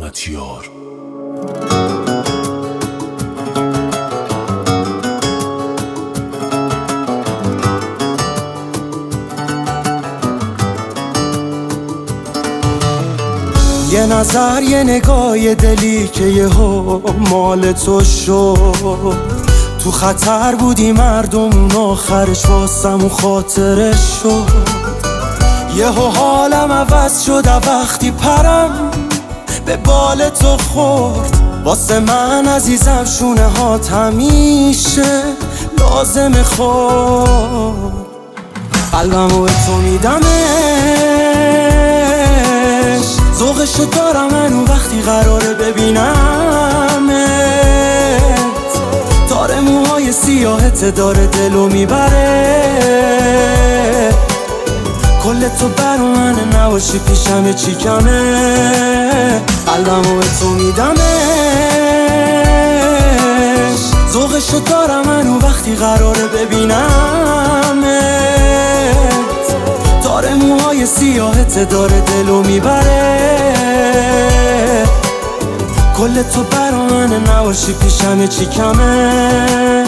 دولتیار. یه نظر، یه نگاه، یه دلی که یهو مال تو شد. تو خطر بودی مردمون، آخرش واسمون خاطرش شد. یهو حالم عوض شد وقتی پرم به بال تو خورد. واسه من عزیزم شونه هات همیشه لازم خورد. قلبمو به تو میدمش، ذوقشو دارم منو وقتی قراره ببینمت. داره موهای سیاهت، داره دلو میبره. کل تو برا منه، نباشی پیشمه چی کمه. قلبمو به تو میدمش، ذوقشو دارم منو وقتی قراره ببینمت. داره موهای سیاهت، داره دلو میبره. کل تو برا منه، نباشی پیشمه چی کمه.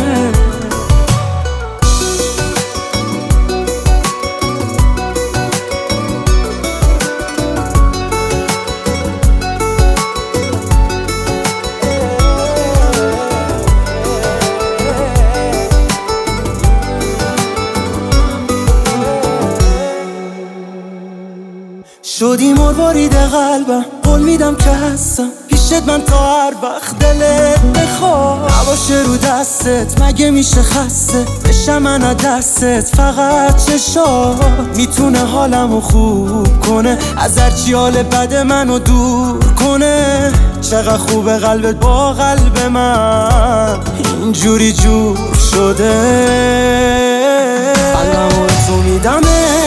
شدی مروارید قلبم، قول میدم که هستم پیشت من تا هر وقت دلت بخواد. نباشه رو دستت، مگه میشه خسته بشم من از دستت. فقط چشات میتونه حالمو خوب کنه، از هرچی حال بد منو دور کنه. چقدر خوبه قلبت با قلب من اینجوری جور شده. قلبمو به تو میدمش،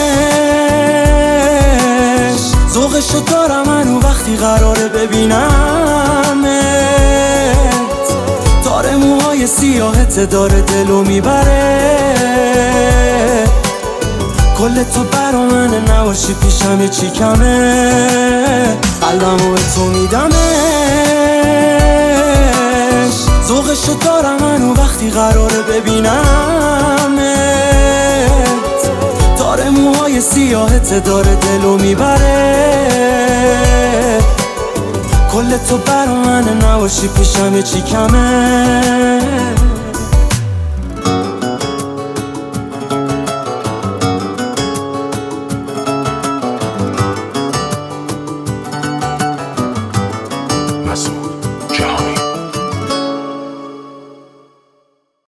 ذوقشو دارم منو وقتی قراره ببینمت. داره موهای سیاهت، داره دلو میبره. کل تو برا منه، نباشی پیشمه چی کمه. قلبمو به تو میدمش، ذوقشو دارم منو وقتی قراره ببینمت. داره موهای سیاهت، داره دلو میبره. کل تو برا منه، نباشی پیشمه چی کمه.